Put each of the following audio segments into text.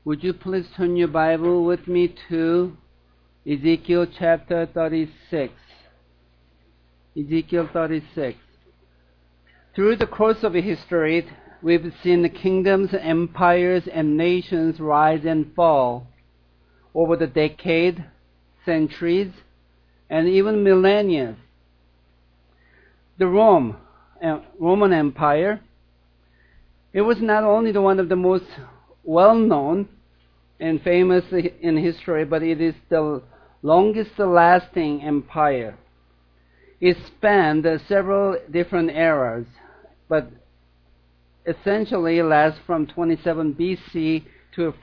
Would you please turn your Bible with me to Ezekiel chapter 36. Ezekiel 36. Through the course of history, we've seen the kingdoms, empires, and nations rise and fall over the decade, centuries, and even millennia. The Roman Empire, it was not only the one of the most well-known and famous in history, but it is the longest-lasting empire. It spanned several different eras, but essentially lasts from 27 BC to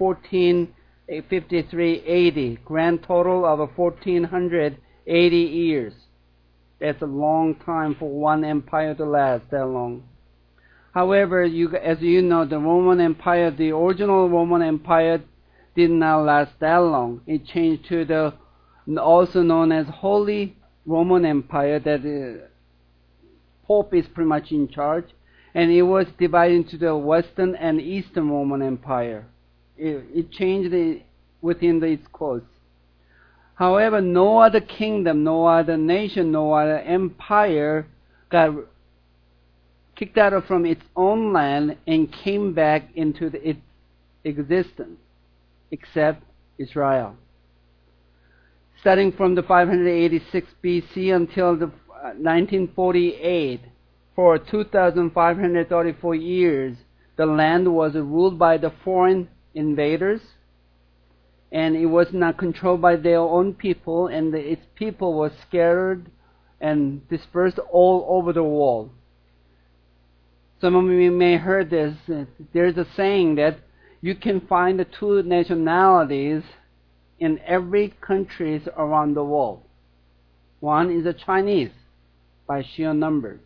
1453 AD, grand total of 1480 years. That's a long time for one empire to last that long. However, as you know, the Roman Empire, the original Roman Empire, did not last that long. It changed to the also known as Holy Roman Empire, that the Pope is pretty much in charge, and it was divided into the Western and Eastern Roman Empire. It changed within its course. However, no other kingdom, no other nation, no other empire got kicked out from its own land and came back into its existence, except Israel. Starting from the 586 BC until the 1948, for 2,534 years, the land was ruled by the foreign invaders, and it was not controlled by their own people, and its people were scattered and dispersed all over the world. Some of you may have heard this. There's a saying that you can find the two nationalities in every country around the world. One is the Chinese, by sheer number.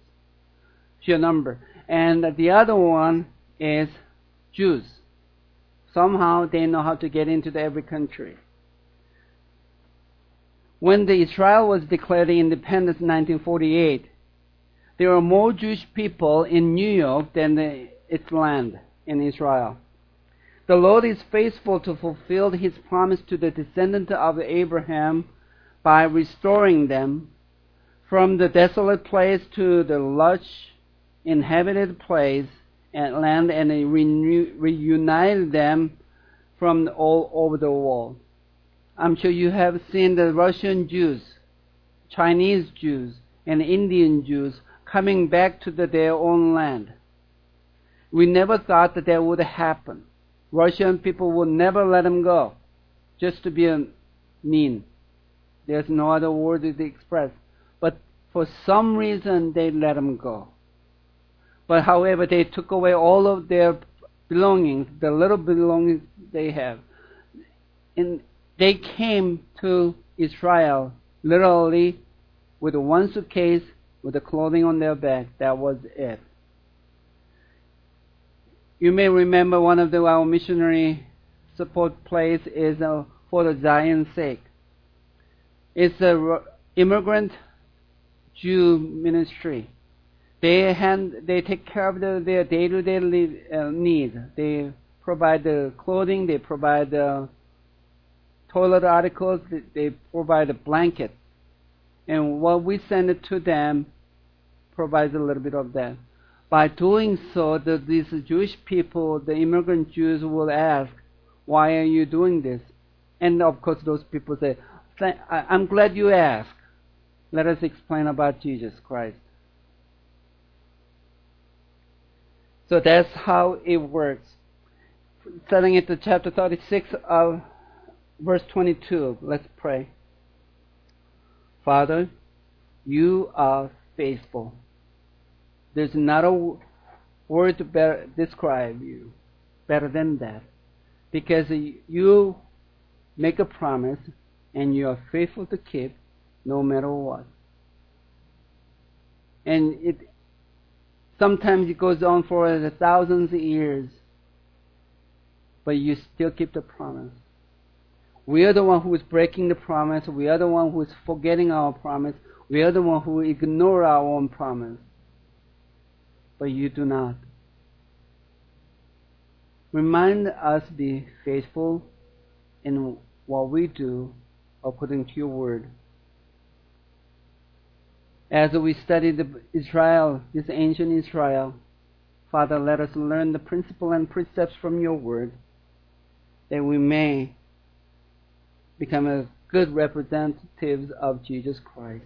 And the other one is Jews. Somehow they know how to get into every country. When Israel was declared independent in 1948, there were more Jewish people in New York than its land in Israel. The Lord is faithful to fulfill His promise to the descendant of Abraham by restoring them from the desolate place to the lush inhabited place and land, and reunited them from all over the world. I'm sure you have seen the Russian Jews, Chinese Jews, and Indian Jews coming back to their own land. We never thought that would happen. Russian people would never let them go, just to be mean. There's no other word to express. But for some reason, they let them go. But however, they took away all of their belongings, the little belongings they have. And they came to Israel literally with one suitcase, with the clothing on their back. That was it. You may remember one of our missionary support place is For the Zion's Sake. It's an immigrant Jew ministry. They take care of their day-to-day needs. They provide the clothing, they provide the toilet articles, they provide a blanket. And what we send it to them provides a little bit of that. By doing so, these Jewish people, the immigrant Jews, will ask, why are you doing this? And of course those people say, I'm glad you asked. Let us explain about Jesus Christ. So that's how it works. Starting at the chapter 36 of verse 22, let's pray. Father, you are faithful. There's not a word to describe you better than that. Because you make a promise and you are faithful to keep no matter what. And sometimes it goes on for thousands of years, but you still keep the promise. We are the one who is breaking the promise. We are the one who is forgetting our promise. We are the one who ignore our own promise. But you do not. Remind us to be faithful in what we do according to your word. As we study Israel, this ancient Israel, Father, let us learn the principle and precepts from your word, that we may become a good representatives of Jesus Christ.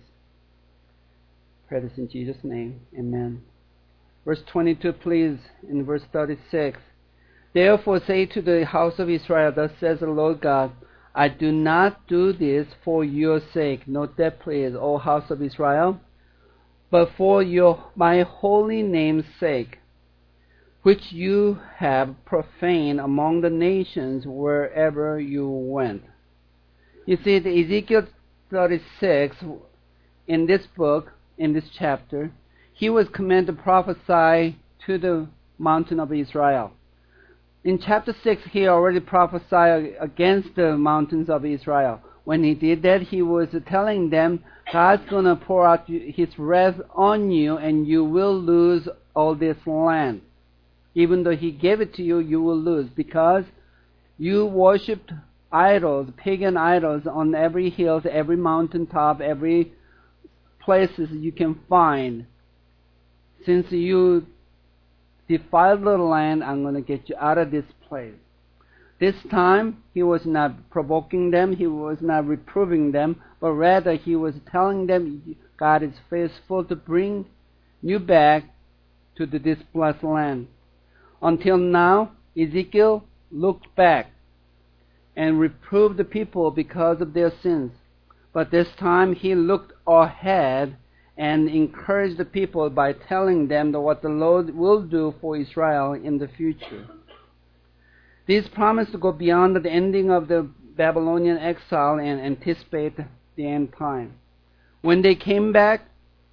Pray this in Jesus' name. Amen. Verse 22, please, in verse 36. Therefore say to the house of Israel, thus says the Lord God, I do not do this for your sake. Note that, please, O house of Israel, but for my holy name's sake, which you have profaned among the nations wherever you went. You see, the Ezekiel 36, in this book, in this chapter, he was commanded to prophesy to the mountain of Israel. In chapter 6, he already prophesied against the mountains of Israel. When he did that, he was telling them, God's going to pour out his wrath on you, and you will lose all this land. Even though he gave it to you, you will lose, because you worshipped idols, pagan idols, on every hill, every mountaintop, every places you can find. Since you defiled the land, I'm going to get you out of this place. This time, he was not provoking them, he was not reproving them, but rather he was telling them, God is faithful to bring you back to this blessed land. Until now, Ezekiel looked back and reproved the people because of their sins. But this time he looked ahead and encouraged the people by telling them that what the Lord will do for Israel in the future. These promise to go beyond the ending of the Babylonian exile and anticipate the end time. When they came back,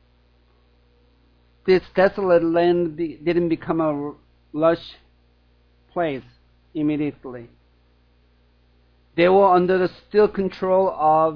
this desolate land didn't become a lush place immediately. They were under the control of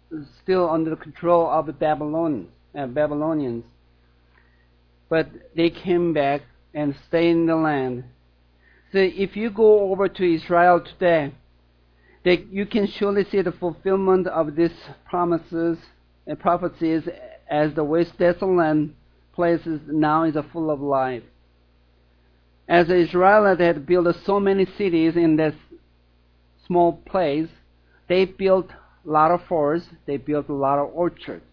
the Babylonians. But they came back and stayed in the land. So if you go over to Israel today, you can surely see the fulfillment of these promises and prophecies, as the waste desolate places now is full of life. As the Israelites had built so many cities in this small place, they built a lot of forests, they built a lot of orchards.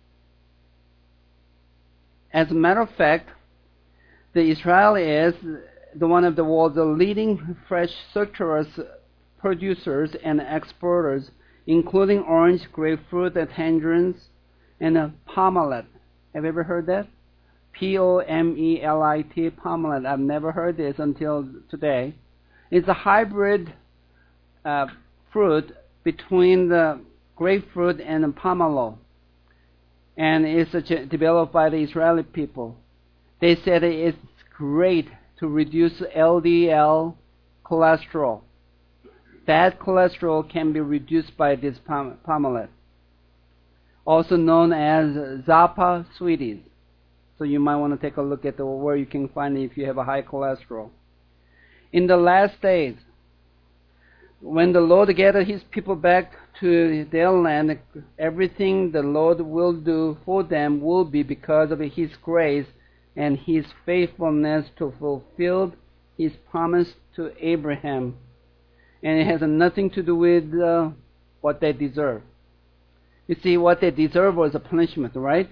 As a matter of fact, the Israel is one of the world's leading fresh citrus producers and exporters, including orange, grapefruit, tangerines, and pomelet. Have you ever heard that? Pomelit, pomelet. I've never heard this until today. It's a hybrid fruit between the grapefruit and the pomelo, and it's developed by the Israeli people. They said it's great to reduce LDL cholesterol. Bad cholesterol can be reduced by this pomelet, also known as Zappa sweeties. So you might want to take a look at where you can find it if you have a high cholesterol. In the last days, when the Lord gathered his people back to their land, everything the Lord will do for them will be because of his grace and his faithfulness to fulfill his promise to Abraham. And it has nothing to do with what they deserve. You see, what they deserve was a punishment, right?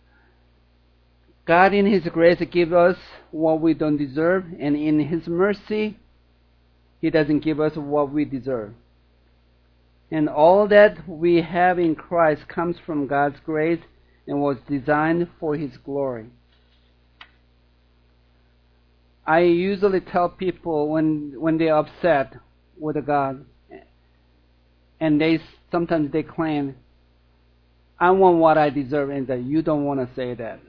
God in his grace gives us what we don't deserve, and in his mercy, he doesn't give us what we deserve. And all that we have in Christ comes from God's grace and was designed for his glory. I usually tell people when they're upset with God, and sometimes they claim, I want what I deserve, and that you don't want to say that.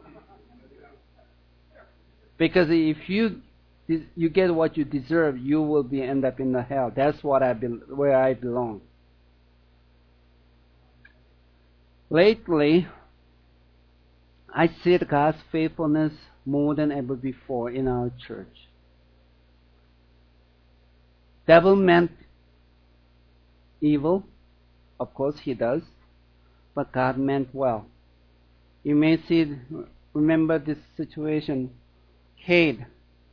Because if you get what you deserve, you will end up in the hell. That's where I belong. Lately, I see God's faithfulness more than ever before in our church. Devil meant evil. Of course he does. But God meant well. You may remember this situation. Cade.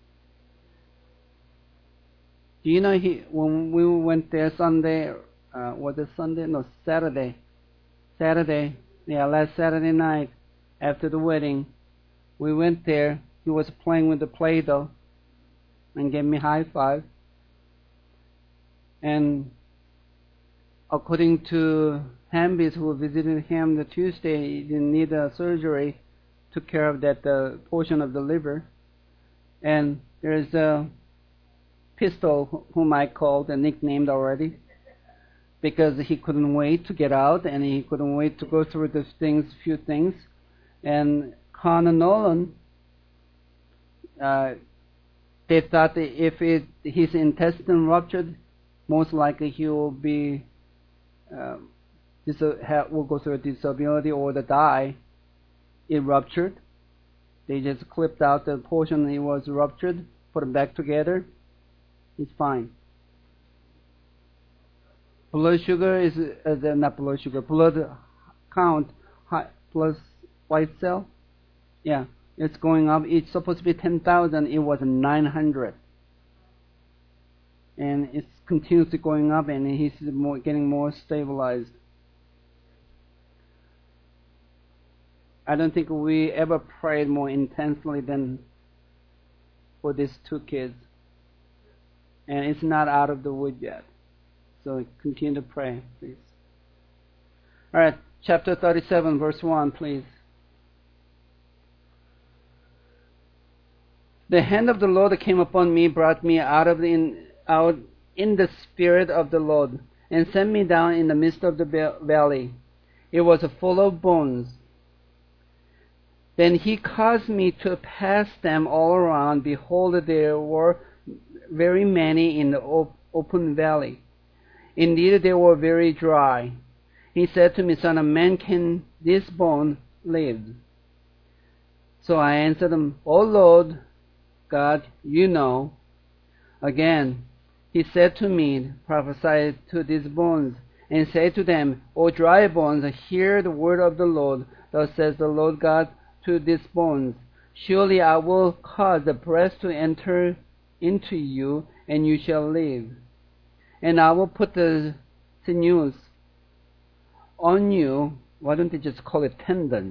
Do you know when we went there Sunday, was it Sunday? No, Saturday. Last Saturday night after the wedding, we went there. He was playing with the Play-Doh and gave me a high five. And according to Hambis, who visited him the Tuesday, he didn't need a surgery, took care of that portion of the liver. And there's a Pistol, whom I called and nicknamed already, because he couldn't wait to get out and he couldn't wait to go through those few things. And Connor Nolan, they thought that if his intestine ruptured, most likely he will be will go through a disability or die. It ruptured. They just clipped out the portion it was ruptured, put it back together. It's fine. Blood sugar is not blood sugar. Blood count plus white cell. Yeah, it's going up. It's supposed to be 10,000. It was 900, and it's continuously going up. And he's getting more stabilized. I don't think we ever prayed more intensely than for these two kids. And it's not out of the wood yet. So continue to pray, please. All right, chapter 37, verse 1, please. The hand of the Lord came upon me, brought me out in the spirit of the Lord, and set me down in the midst of the valley. It was full of bones. Then he caused me to pass them all around. Behold, there were very many in the open valley. Indeed, they were very dry. He said to me, Son of man, can this bone live? So I answered him, O Lord God, you know. Again, he said to me, Prophesy to these bones, and say to them, O dry bones, hear the word of the Lord. Thus says the Lord God to these bones, Surely I will cause the breath to enter into you, and you shall live. And I will put the sinews on you. Why don't they just call it tendons?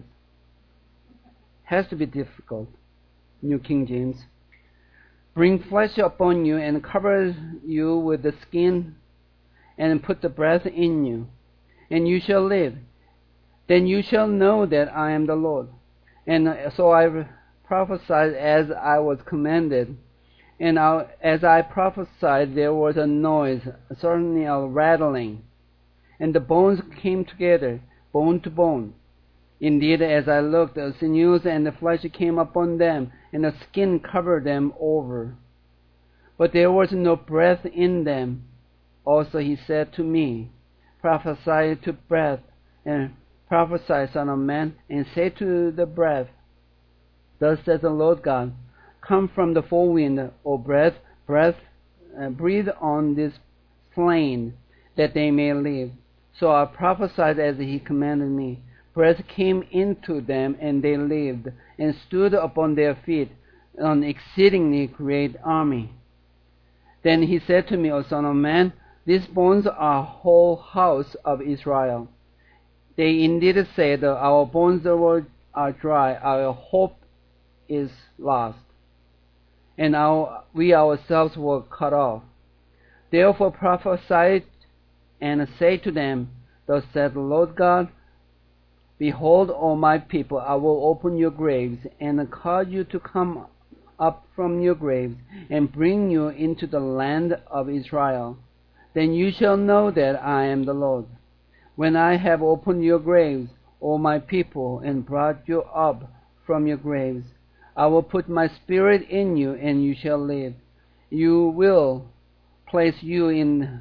Has to be difficult. New King James. Bring flesh upon you and cover you with the skin, and put the breath in you, and you shall live. Then you shall know that I am the Lord. And so I prophesied as I was commanded. And as I prophesied, there was a noise, certainly a rattling. And the bones came together, bone to bone. Indeed, as I looked, the sinews and the flesh came upon them, and the skin covered them over. But there was no breath in them. Also he said to me, Prophesy to breath, and prophesy, Son of man, and say to the breath, Thus says the Lord God, Come from the four winds, O breath, breathe on this slain, that they may live. So I prophesied as he commanded me. Breath came into them, and they lived, and stood upon their feet, an exceedingly great army. Then he said to me, O son of man, these bones are whole house of Israel. They indeed said, Our bones are dry, our hope is lost, and we ourselves were cut off. Therefore prophesy and say to them, Thus said the Lord God, Behold, O my people, I will open your graves, and cause you to come up from your graves, and bring you into the land of Israel. Then you shall know that I am the Lord. When I have opened your graves, O my people, and brought you up from your graves, I will put my spirit in you, and you shall live. I will place you in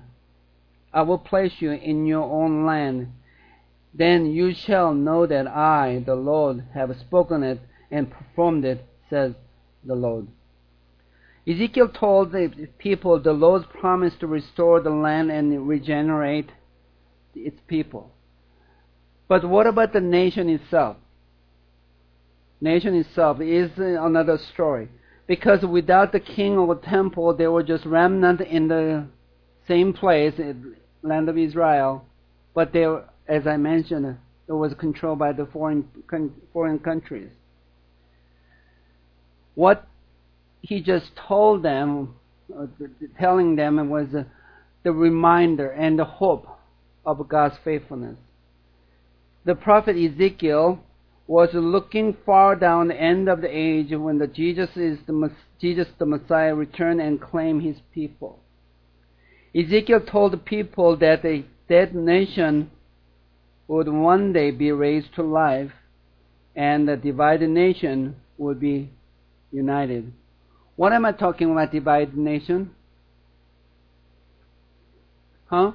your own land. Then you shall know that I, the Lord, have spoken it and performed it, says the Lord. Ezekiel told the people the Lord's promise to restore the land and regenerate its people. But what about the nation itself? Nation itself is another story. Because without the king or temple, they were just remnant in the same place, land of Israel. But they were, as I mentioned, it was controlled by the foreign countries. What he just told them, telling them, was the reminder and the hope of God's faithfulness. The prophet Ezekiel was looking far down the end of the age when Jesus the Messiah returned and claimed his people. Ezekiel told the people that a dead nation would one day be raised to life and the divided nation would be united. What am I talking about, divided nation? Huh?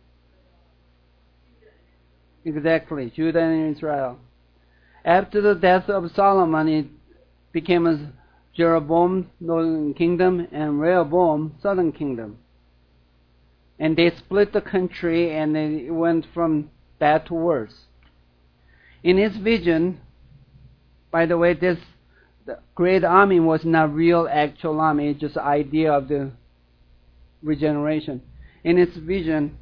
Exactly, Judah and Israel. After the death of Solomon, it became as Jeroboam, northern kingdom, and Rehoboam, southern kingdom. And they split the country, and it went from bad to worse. In his vision, by the way, this the great army was not real, actual army, it's just idea of the regeneration. In his vision,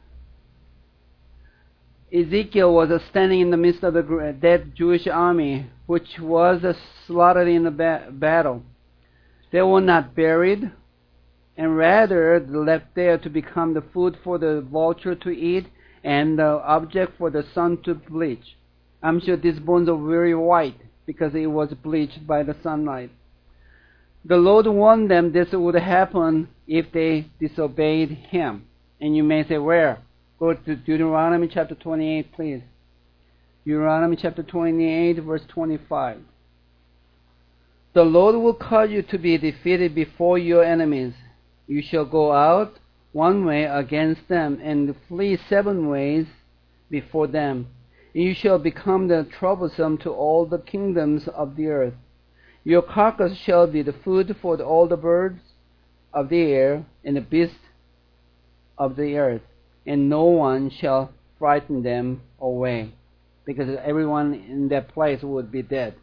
Ezekiel was standing in the midst of the dead Jewish army, which was slaughtered in the battle. They were not buried, and rather left there to become the food for the vulture to eat and the object for the sun to bleach. I'm sure these bones are very white because it was bleached by the sunlight. The Lord warned them this would happen if they disobeyed Him. And you may say, where? Go to Deuteronomy chapter 28, please. Deuteronomy chapter 28, verse 25. The Lord will cause you to be defeated before your enemies. You shall go out one way against them and flee 7 ways before them. You shall become troublesome to all the kingdoms of the earth. Your carcass shall be the food for all the birds of the air and the beasts of the earth, and no one shall frighten them away, because everyone in that place would be dead.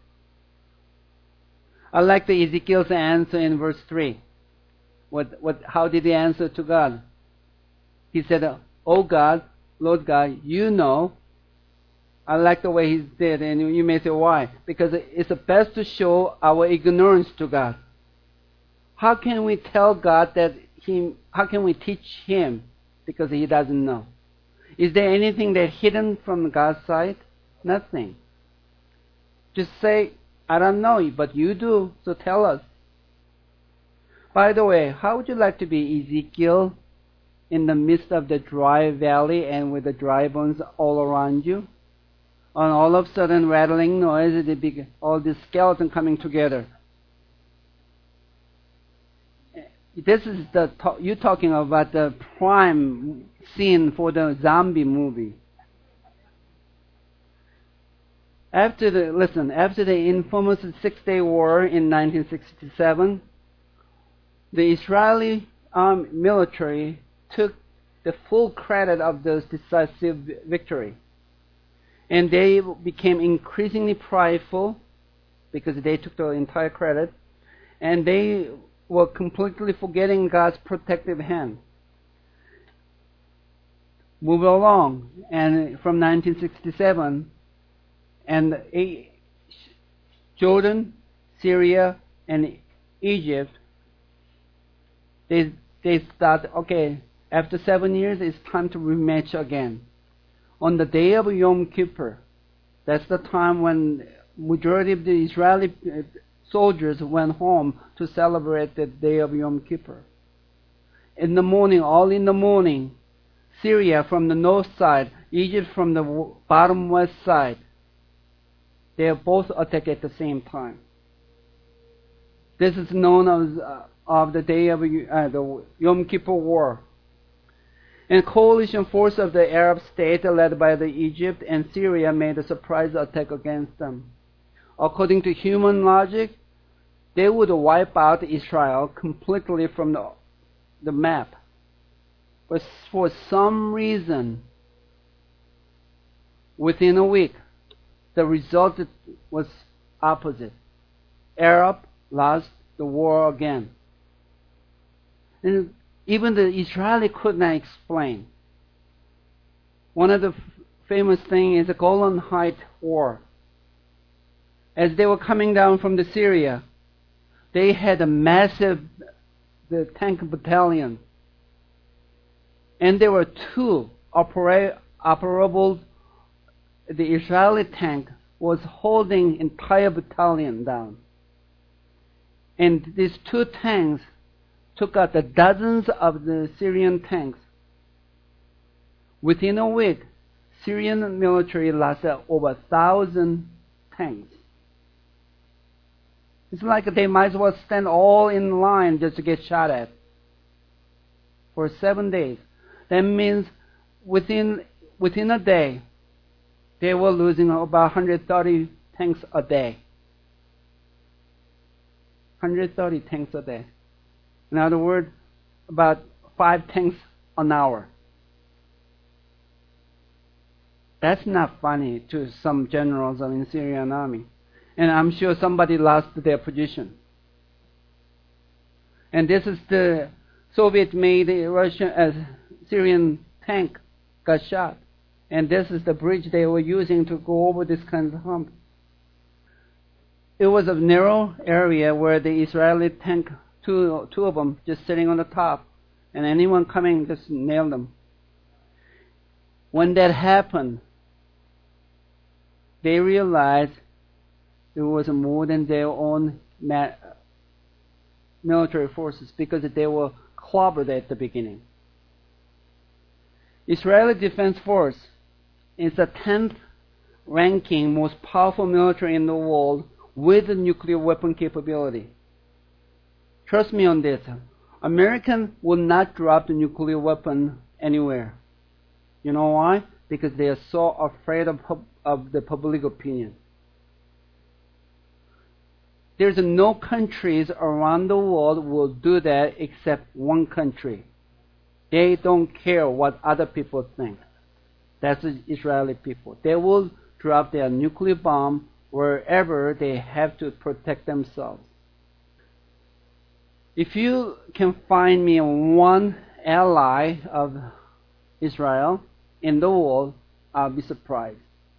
I like the Ezekiel's answer in verse 3. How did he answer to God? He said, "Oh God, Lord God, you know." I like the way he did, and you may say, why? Because it's best to show our ignorance to God. How can we tell God that how can we teach Him? Because He doesn't know. Is there anything that's hidden from God's side? Nothing. Just say, I don't know, but you do, so tell us. By the way, how would you like to be Ezekiel in the midst of the dry valley and with the dry bones all around you? And all of a sudden, rattling noise, all this skeleton coming together. This is you're talking about the prime scene for the zombie movie. After the infamous 6-Day War in 1967, the Israeli military took the full credit of this decisive victory. And they became increasingly prideful because they took the entire credit. And they were completely forgetting God's protective hand. Move along. And from 1967, and Jordan, Syria, and Egypt, they start, okay, after 7 years, it's time to rematch again. On the day of Yom Kippur, that's the time when majority of the Israeli soldiers went home to celebrate the day of Yom Kippur. In the morning, Syria from the north side, Egypt from the bottom west side, they both attack at the same time. This is known as of the day of the Yom Kippur War. And coalition force of the Arab state led by the Egypt and Syria made a surprise attack against them. According to human logic, they would wipe out Israel completely from the map. But for some reason, within a week, the result was opposite. Arab lost the war again. And even the Israeli could not explain. One of the famous things is the Golan Heights War. As they were coming down from the Syria, they had a massive tank battalion. And there were two operable. The Israeli tank was holding entire battalion down. And these two tanks took out the dozens of the Syrian tanks. Within a week, Syrian military lost over 1,000 tanks. It's like they might as well stand all in line just to get shot at for 7 days. That means within a day, they were losing about 130 tanks a day. 130 tanks a day. In other words, about 5 tanks an hour. That's not funny to some generals in the Syrian army. And I'm sure somebody lost their position. And this is the Soviet-made Syrian tank got shot. And this is the bridge they were using to go over this kind of hump. It was a narrow area where the Israeli tank, two of them, just sitting on the top, and anyone coming just nailed them. When that happened, they realized it was more than their own military forces because they were clobbered at the beginning. Israeli Defense Force is the 10th ranking most powerful military in the world with nuclear weapon capability. Trust me on this. Americans will not drop the nuclear weapon anywhere. You know why? Because they are so afraid of the public opinion. There's no countries around the world will do that except one country. They don't care what other people think. That's the Israeli people. They will drop their nuclear bomb wherever they have to protect themselves. If you can find me one ally of Israel in the world, I'll be surprised.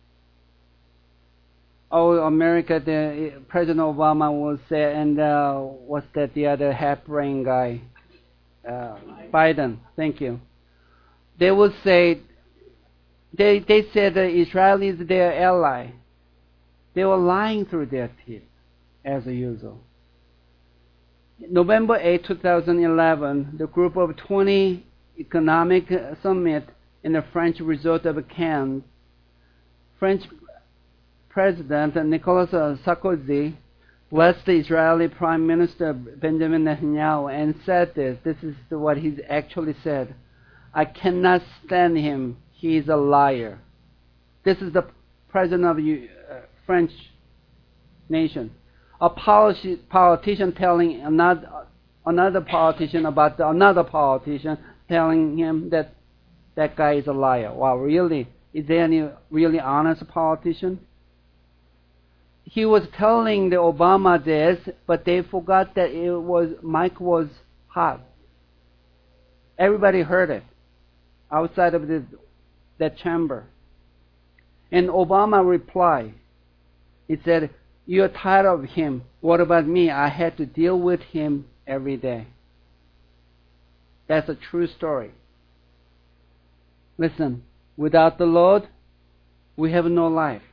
Oh, America, President Obama will say, and what's that, the other half-brain guy? Biden, thank you. They will say, they said that Israel is their ally. They were lying through their teeth, as usual. November 8, 2011, the group of 20 economic summit in the French resort of Cannes, French President Nicolas Sarkozy blessed the Israeli Prime Minister Benjamin Netanyahu and said this. This is what he actually said. I cannot stand him. He is a liar. This is the president of the French nation. A politician telling another politician about another politician, telling him that that guy is a liar. Wow, really? Is there any really honest politician? He was telling the Obama this, but they forgot that mic was hot. Everybody heard it outside of that chamber. And Obama replied. He said, "You're tired of him. What about me? I had to deal with him every day." That's a true story. Listen, without the Lord, we have no life.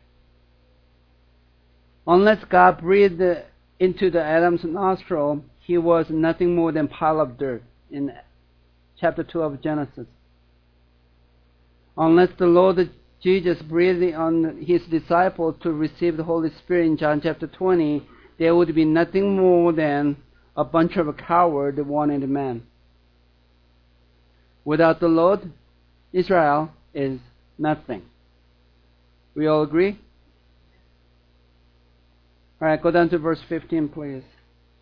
Unless God breathed into the Adam's nostril, he was nothing more than a pile of dirt in chapter 2 of Genesis. Unless the Lord Jesus breathed on his disciples to receive the Holy Spirit in John chapter 20, there would be nothing more than a bunch of cowards wanted men. Without the Lord, Israel is nothing. We all agree? All right, go down to verse 15, please.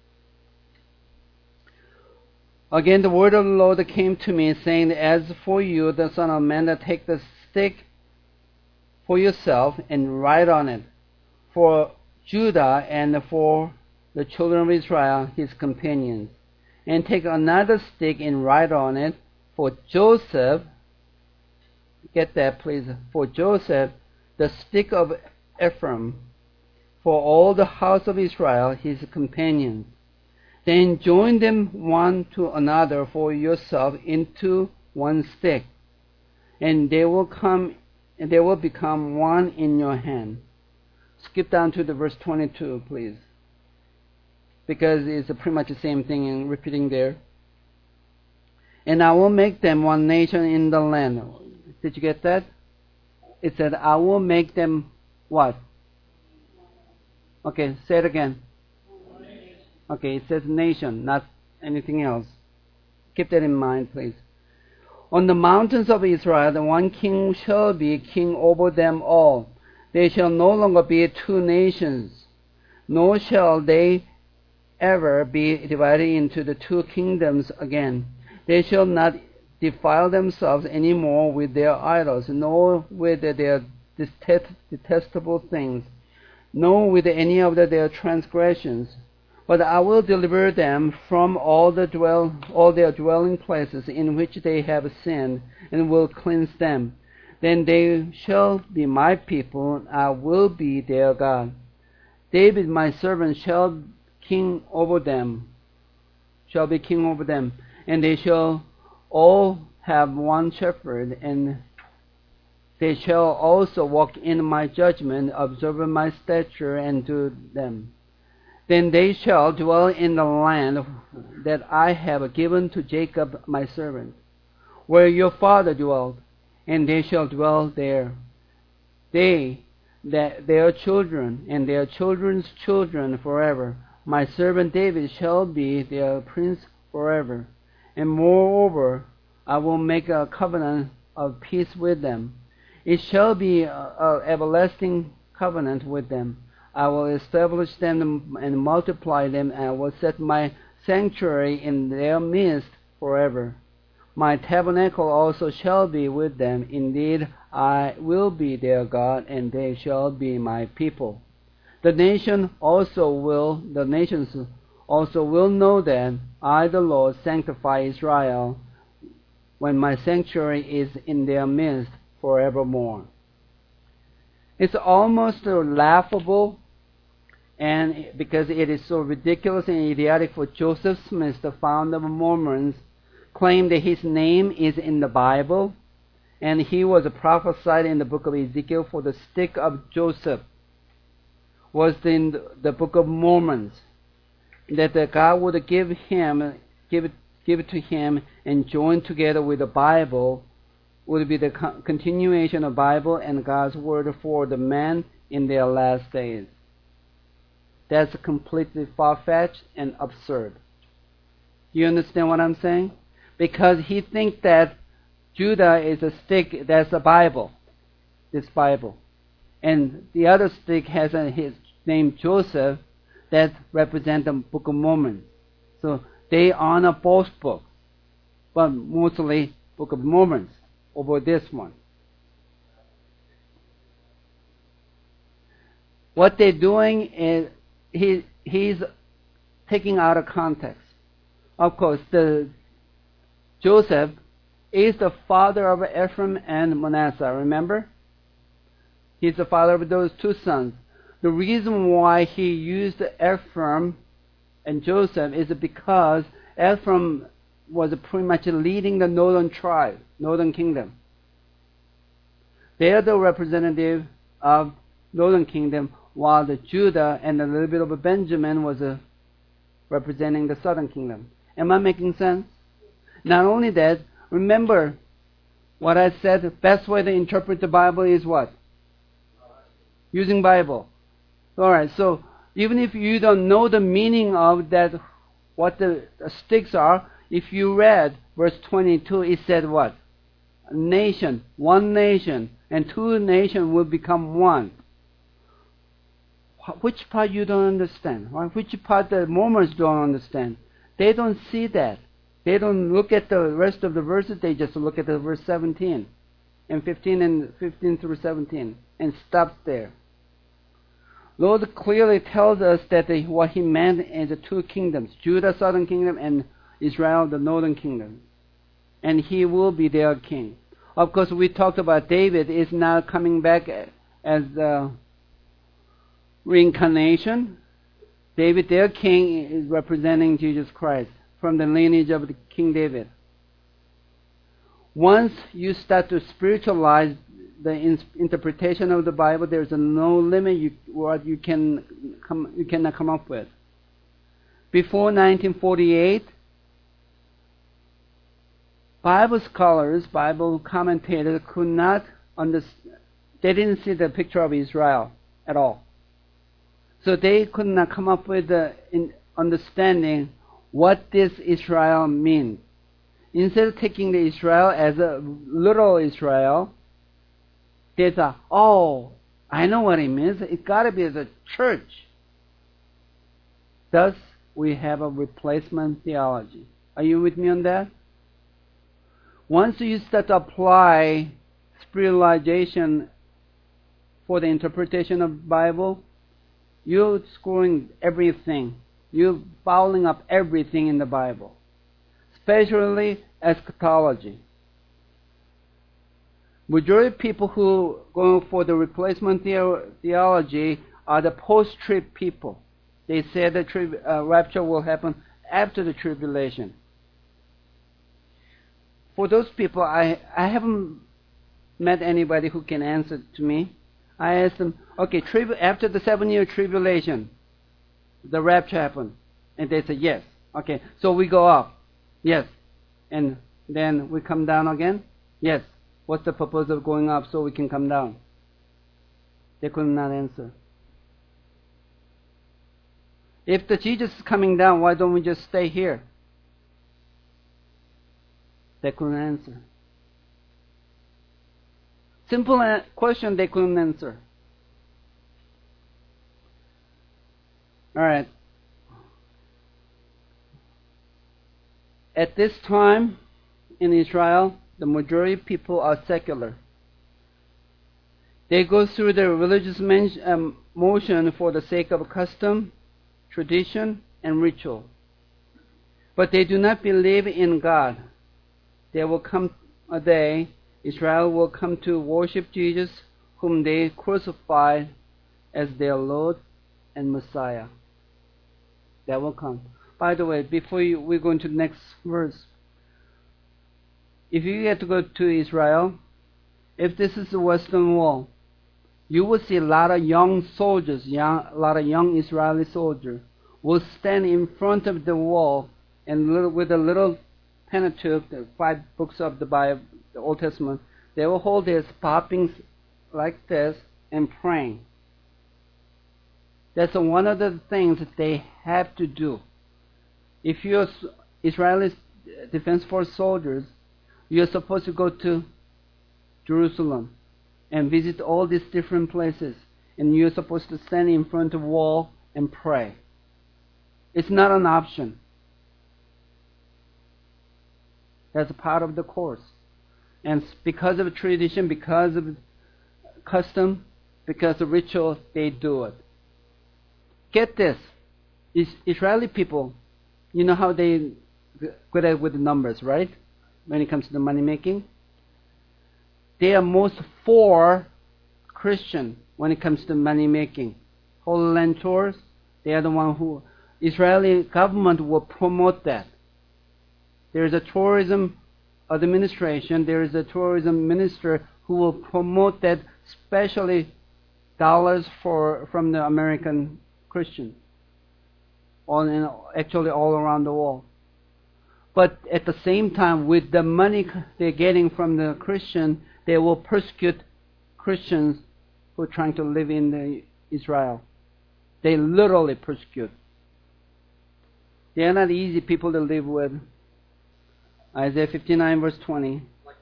Again, the word of the Lord came to me, saying, As for you, the son of man, take the stick for yourself and write on it, for Judah and for the children of Israel, his companions. And take another stick and write on it, for Joseph, get that please, for Joseph, the stick of Ephraim, for all the house of Israel, his companions. Then join them one to another for yourself into one stick, and they will become one in your hand. Skip down to the verse 22, please, because it's pretty much the same thing and repeating there. And I will make them one nation in the land. Did you get that? It said, I will make them what? Okay, say it again. Okay, it says nation, not anything else. Keep that in mind, please. On the mountains of Israel, the one king shall be king over them all. They shall no longer be two nations, nor shall they ever be divided into the two kingdoms again. They shall not defile themselves any more with their idols, nor with their detestable things, nor with any of their transgressions. But I will deliver them from all their dwelling places in which they have sinned, and will cleanse them. Then they shall be my people, and I will be their God. David my servant shall be king over them, and they shall all have one shepherd, and they shall also walk in my judgment, observe my statute, and do them. Then they shall dwell in the land that I have given to Jacob my servant, where your father dwelt, and they shall dwell there. Their children, and their children's children forever. My servant David shall be their prince forever. And moreover, I will make a covenant of peace with them. It shall be an everlasting covenant with them. I will establish them and multiply them, and I will set my sanctuary in their midst forever. My tabernacle also shall be with them. Indeed, I will be their God, and they shall be my people. The nations also will know that I, the Lord, sanctify Israel, when my sanctuary is in their midst forevermore. It's almost laughable, and because it is so ridiculous and idiotic for Joseph Smith, the founder of Mormons, claim that his name is in the Bible, and he was prophesied in the book of Ezekiel, for the stick of Joseph was in the book of Mormons, that God would give it to him and join together with the Bible, would be the continuation of Bible and God's word for the men in their last days. That's completely far-fetched and absurd. Do you understand what I'm saying? Because he thinks that Judah is a stick, that's a Bible, this Bible. And the other stick has his name Joseph, that represents the Book of Mormon. So they honor both books, but mostly Book of Mormons over this one. What they're doing is he's taking out of context. Of course, Joseph is the father of Ephraim and Manasseh, remember? He's the father of those two sons. The reason why he used Ephraim and Joseph is because Ephraim was pretty much leading the northern tribe, northern kingdom. They are the representative of northern kingdom, while the Judah and a little bit of Benjamin was representing the southern kingdom. Am I making sense? Not only that, remember what I said, the best way to interpret the Bible is what? Using Bible. Alright, so even if you don't know the meaning of that, what the sticks are, if you read verse 22, it said what? A nation, one nation, and two nations will become one. Which part you don't understand? Right? Which part the Mormons don't understand? They don't see that. They don't look at the rest of the verses, they just look at the verse 17 and 15 through 17 and stop there. Lord clearly tells us that what he meant is the two kingdoms, Judah, southern kingdom, and Israel, the northern kingdom. And he will be their king. Of course, we talked about David is now coming back as the reincarnation. David, their king, is representing Jesus Christ from the lineage of the King David. Once you start to spiritualize the interpretation of the Bible, there's no limit what you cannot come up with. Before 1948, Bible scholars, Bible commentators could not understand. They didn't see the picture of Israel at all. So they could not come up with the understanding what this Israel means. Instead of taking the Israel as a literal Israel, they thought, oh, I know what it means. It's got to be the church. Thus, we have a replacement theology. Are you with me on that? Once you start to apply spiritualization for the interpretation of the Bible, you're screwing everything. You're fouling up everything in the Bible, especially eschatology. Majority of people who go for the replacement theology are the post-trib people. They say the rapture will happen after the tribulation. For those people, I haven't met anybody who can answer to me. I asked them, okay, after the 7-year tribulation, the rapture happened. And they said, yes. Okay, so we go up. Yes. And then we come down again? Yes. What's the purpose of going up so we can come down? They could not answer. If the Jesus is coming down, why don't we just stay here? They couldn't answer. Simple question they couldn't answer. All right. At this time in Israel, the majority of people are secular. They go through the religious motion for the sake of custom, tradition, and ritual. But they do not believe in God. There will come a day Israel will come to worship Jesus, whom they crucified as their Lord and Messiah. That will come. By the way, before we go into the next verse, if you get to go to Israel, if this is the Western Wall, you will see a lot of young soldiers, a lot of young Israeli soldiers will stand in front of the wall and with a little Pentateuch, the 5 books of the Bible, the Old Testament, they will hold their poppings like this and praying. That's one of the things that they have to do. If you're Israeli Defense Force soldiers, you're supposed to go to Jerusalem and visit all these different places, and you're supposed to stand in front of the wall and pray. It's not an option. That's a part of the course. And because of tradition, because of custom, because of ritual, they do it. Get this. Israeli people, you know how they good at with the numbers, right? When it comes to the money making. They are most for Christian when it comes to money making. Holy Land tours, they are the one who Israeli government will promote that. There is a tourism administration, there is a tourism minister who will promote that, especially dollars from the American Christian, actually all around the world. But at the same time, with the money they're getting from the Christian, they will persecute Christians who are trying to live in Israel. They literally persecute. They are not easy people to live with. Isaiah 59 verse 20.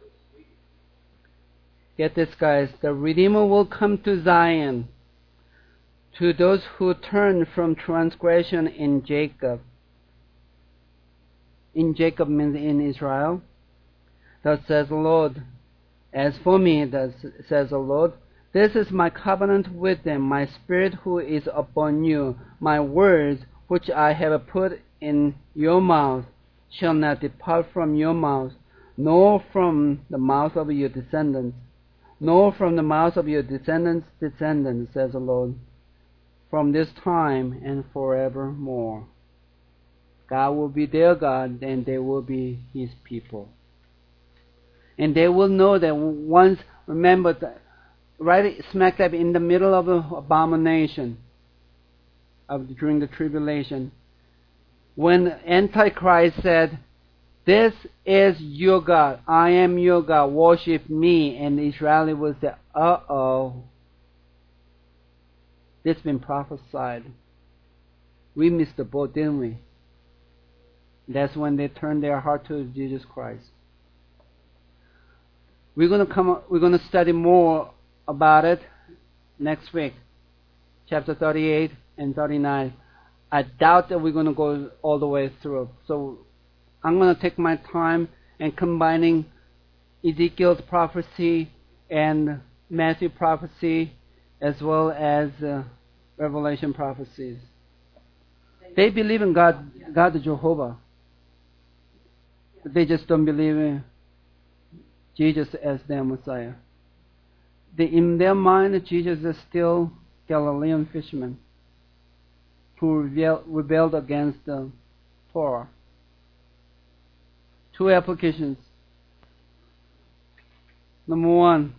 Get this, guys. The Redeemer will come to Zion, to those who turn from transgression in Jacob. In Jacob means in Israel. Thus says the Lord, as for me, thus says the Lord, this is my covenant with them, my spirit who is upon you, my words which I have put in your mouth shall not depart from your mouth, nor from the mouth of your descendants, nor from the mouth of your descendants' descendants, says the Lord, from this time and forevermore. God will be their God, and they will be His people. And they will know that once, remember, that right smack dab in the middle of the abomination during the tribulation, when Antichrist said, this is your God, I am your God, worship me, and Israel will say, uh-oh, this has been prophesied. We missed the boat, didn't we? That's when they turned their heart to Jesus Christ. We're going to study more about it next week, chapter 38 and 39. I doubt that we're going to go all the way through. So I'm going to take my time and combining Ezekiel's prophecy and Matthew prophecy as well as Revelation prophecies. They believe in God Jehovah. They just don't believe in Jesus as their Messiah. In their mind, Jesus is still Galilean fisherman who rebelled against the Torah. Two applications. Number one,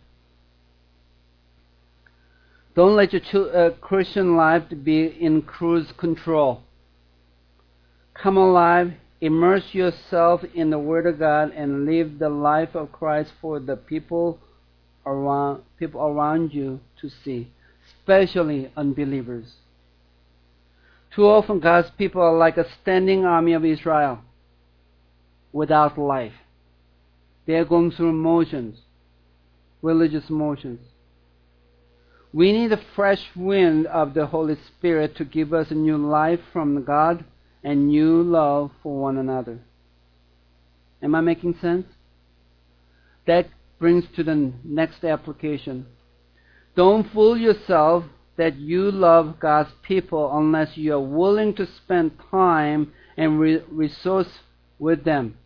don't let your Christian life be in cruise control. Come alive, immerse yourself in the Word of God, and live the life of Christ for the people around you to see, especially unbelievers. Too often God's people are like a standing army of Israel without life. They are going through motions, religious motions. We need a fresh wind of the Holy Spirit to give us a new life from God and new love for one another. Am I making sense? That brings to the next application. Don't fool yourself that you love God's people unless you are willing to spend time and resource with them.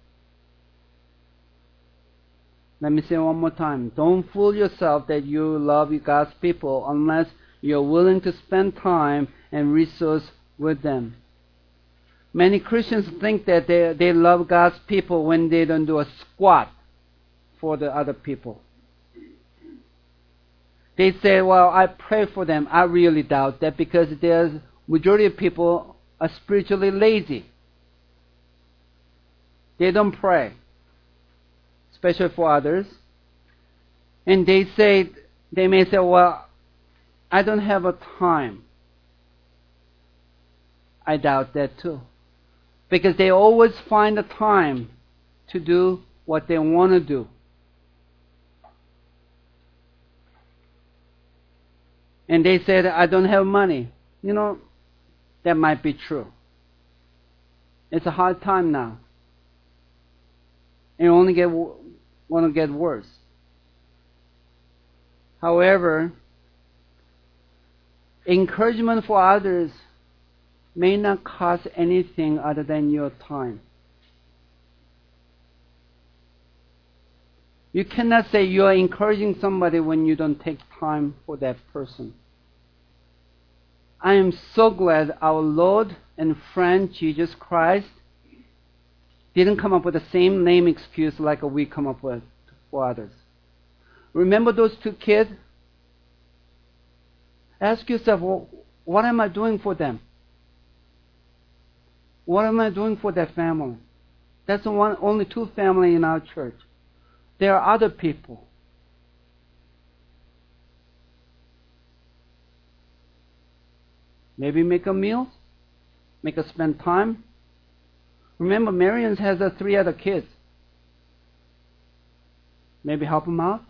Let me say one more time. Don't fool yourself that you love God's people unless you are willing to spend time and resource with them. Many Christians think that they love God's people when they don't do a squat for the other people. They say, well, I pray for them. I really doubt that because the majority of people are spiritually lazy. They don't pray, especially for others. And they may say, well, I don't have a time. I doubt that too. Because they always find a time to do what they want to do. And they said, I don't have money. You know, that might be true. It's a hard time now. And only want to get worse. However, encouragement for others may not cost anything other than your time. You cannot say you are encouraging somebody when you don't take time for that person. I am so glad our Lord and friend Jesus Christ didn't come up with the same lame excuse like we come up with for others. Remember those two kids? Ask yourself, well, what am I doing for them? What am I doing for that family? That's only two families in our church. There are other people. Maybe make a meal. Make us spend time. Remember, Marion has 3 other kids. Maybe help them out.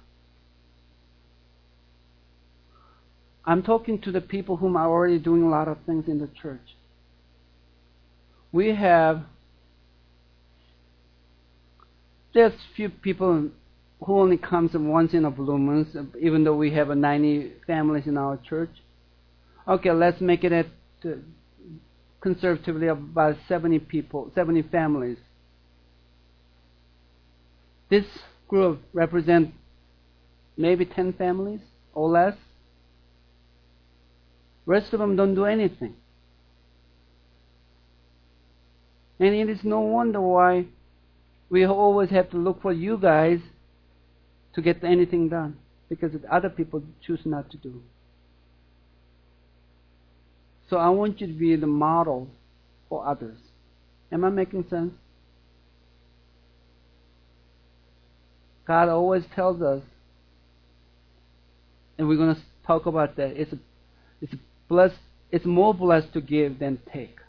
I'm talking to the people whom are already doing a lot of things in the church. We have there's few people who only comes once in a blue moon, even though we have 90 families in our church. Okay, let's make it at conservatively about 70 people, 70 families. This group represents maybe 10 families or less. Rest of them don't do anything. And it is no wonder why we always have to look for you guys to get anything done, because other people choose not to do. So I want you to be the model for others. Am I making sense? God always tells us, and we're going to talk about that, it's more blessed to give than take.